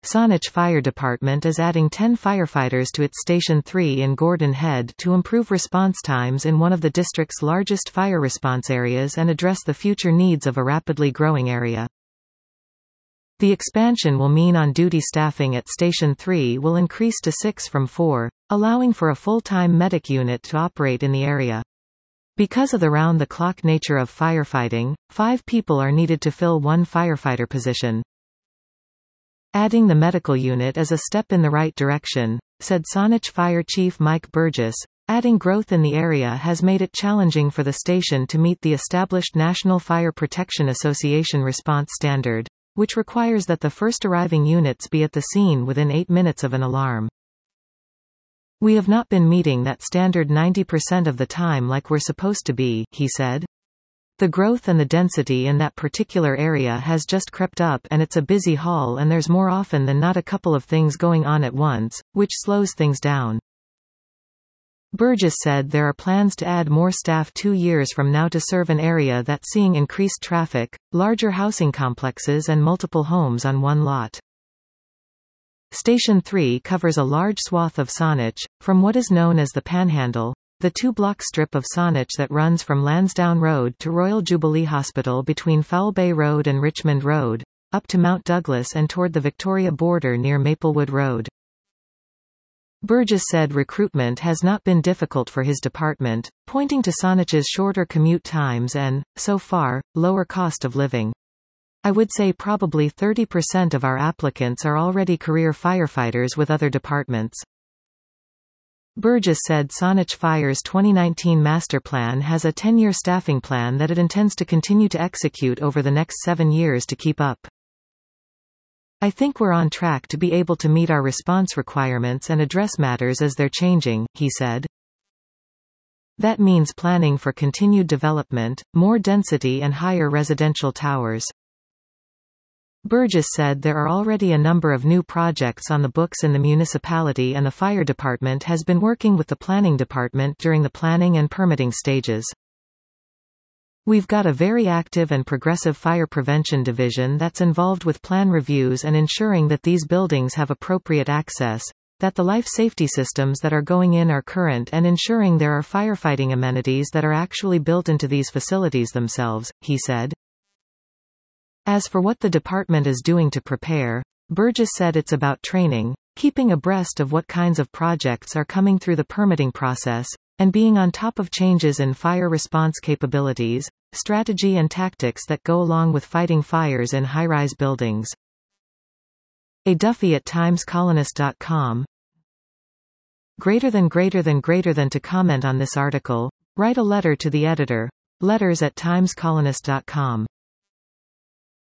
Saanich Fire Department is adding 10 firefighters to its Station 3 in Gordon Head to improve response times in one of the district's largest fire response areas and address the future needs of a rapidly growing area. The expansion will mean on-duty staffing at Station 3 will increase to 6 from 4, allowing for a full-time medic unit to operate in the area. Because of the round-the-clock nature of firefighting, 5 people are needed to fill one firefighter position. Adding the medical unit is a step in the right direction, said Saanich Fire Chief Mike Burgess. Adding growth in the area has made it challenging for the station to meet the established National Fire Protection Association response standard, which requires that the first arriving units be at the scene within 8 minutes of an alarm. "We have not been meeting that standard 90% of the time like we're supposed to be," he said. "The growth and the density in that particular area has just crept up and it's a busy haul and there's more often than not a couple of things going on at once, which slows things down." Burgess said there are plans to add more staff 2 years from now to serve an area that's seeing increased traffic, larger housing complexes and multiple homes on one lot. Station 3 covers a large swath of Saanich, from what is known as the Panhandle, the 2-block strip of Saanich that runs from Lansdowne Road to Royal Jubilee Hospital between Foul Bay Road and Richmond Road, up to Mount Douglas and toward the Victoria border near Maplewood Road. Burgess said recruitment has not been difficult for his department, pointing to Saanich's shorter commute times and, so far, lower cost of living. "I would say probably 30% of our applicants are already career firefighters with other departments." Burgess said Saanich Fire's 2019 master plan has a 10-year staffing plan that it intends to continue to execute over the next 7 years to keep up. "I think we're on track to be able to meet our response requirements and address matters as they're changing," he said. "That means planning for continued development, more density and higher residential towers." Burgess said there are already a number of new projects on the books in the municipality and the fire department has been working with the planning department during the planning and permitting stages. "We've got a very active and progressive fire prevention division that's involved with plan reviews and ensuring that these buildings have appropriate access, that the life safety systems that are going in are current and ensuring there are firefighting amenities that are actually built into these facilities themselves," he said. As for what the department is doing to prepare, Burgess said it's about training, keeping abreast of what kinds of projects are coming through the permitting process, and being on top of changes in fire response capabilities, strategy and tactics that go along with fighting fires in high-rise buildings. A. Duffy at timescolonist.com. Greater than to comment on this article, write a letter to the editor. Letters@timescolonist.com.